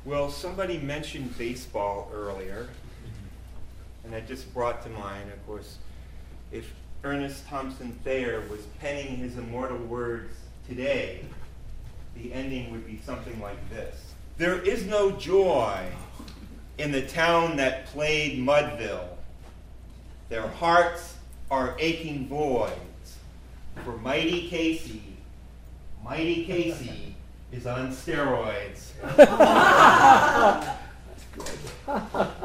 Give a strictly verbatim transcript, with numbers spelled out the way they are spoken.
Well, somebody mentioned baseball earlier, and that just brought to mind, of course, if Ernest Thompson Thayer was penning his immortal words today, the ending would be something like this. There is no joy in the town that played Mudville. Their hearts are aching voids. For Mighty Casey, Mighty Casey is on steroids. That's good.